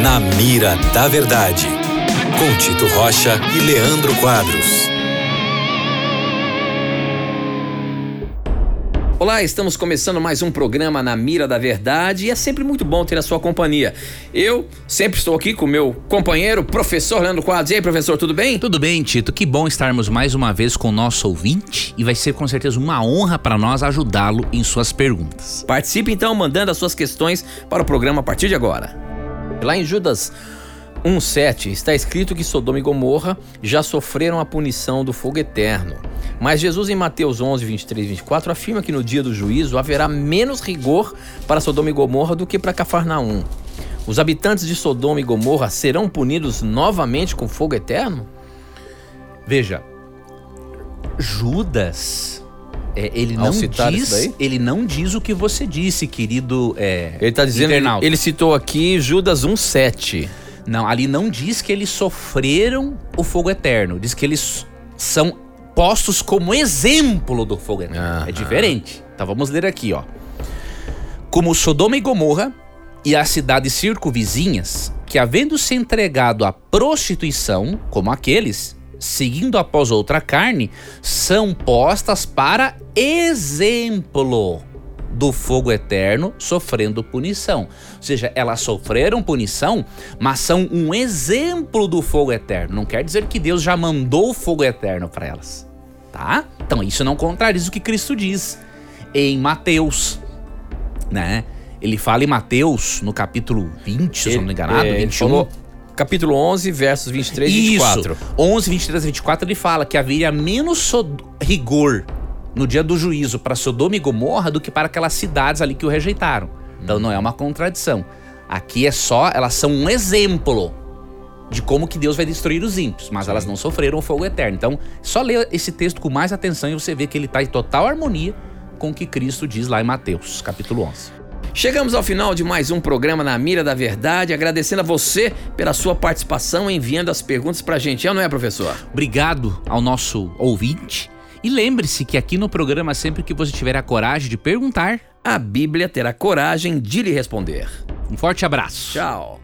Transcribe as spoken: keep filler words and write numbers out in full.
Na Mira da Verdade, com Tito Rocha e Leandro Quadros. Olá, estamos começando mais um programa Na Mira da Verdade e é sempre muito bom ter a sua companhia. Eu sempre estou aqui com o meu companheiro, professor Leandro Quadros. E aí, professor, tudo bem? Tudo bem, Tito. Que bom estarmos mais uma vez com o nosso ouvinte e vai ser com certeza uma honra para nós ajudá-lo em suas perguntas. Participe então mandando as suas questões para o programa a partir de agora. Lá em Judas um sete está escrito que Sodoma e Gomorra já sofreram a punição do fogo eterno. Mas Jesus em Mateus onze, vinte e três e vinte e quatro afirma que no dia do juízo haverá menos rigor para Sodoma e Gomorra do que para Cafarnaum. Os habitantes de Sodoma e Gomorra serão punidos novamente com fogo eterno? Veja, Judas, é, ele, Ao não citar diz, isso daí? ele não diz o que você disse, querido é, Ele está dizendo, ele, internauta. ele citou aqui Judas um sete. Não, ali não diz que eles sofreram o fogo eterno. Diz que eles são postos como exemplo do fogo eterno. Ah, é diferente. Então vamos ler aqui, ó. Como Sodoma e Gomorra e as cidades circunvizinhas, que havendo se entregado à prostituição, como aqueles, seguindo após outra carne, são postas para exemplo do fogo eterno, sofrendo punição. Ou seja, elas sofreram punição, mas são um exemplo do fogo eterno. Não quer dizer que Deus já mandou o fogo eterno para elas, tá? Então isso não contradiz o que Cristo diz em Mateus, né? Ele fala em Mateus, no capítulo vinte, se eu não estou enganado, é, vinte e um. Falou, capítulo onze, versos vinte e três e vinte e quatro. Isso, onze, vinte e três e vinte e quatro, ele fala que haveria menos so- rigor no dia do juízo para Sodoma e Gomorra do que para aquelas cidades ali que o rejeitaram. Então não é uma contradição. Aqui é só, elas são um exemplo de como que Deus vai destruir os ímpios, mas elas não sofreram o fogo eterno. Então, só ler esse texto com mais atenção e você vê que ele está em total harmonia com o que Cristo diz lá em Mateus, capítulo onze. Chegamos ao final de mais um programa Na Mira da Verdade, agradecendo a você pela sua participação, enviando as perguntas pra gente, é, não é, professor? Obrigado ao nosso ouvinte. E lembre-se que aqui no programa, sempre que você tiver a coragem de perguntar, A Bíblia terá coragem de lhe responder. um forte abraço. Tchau.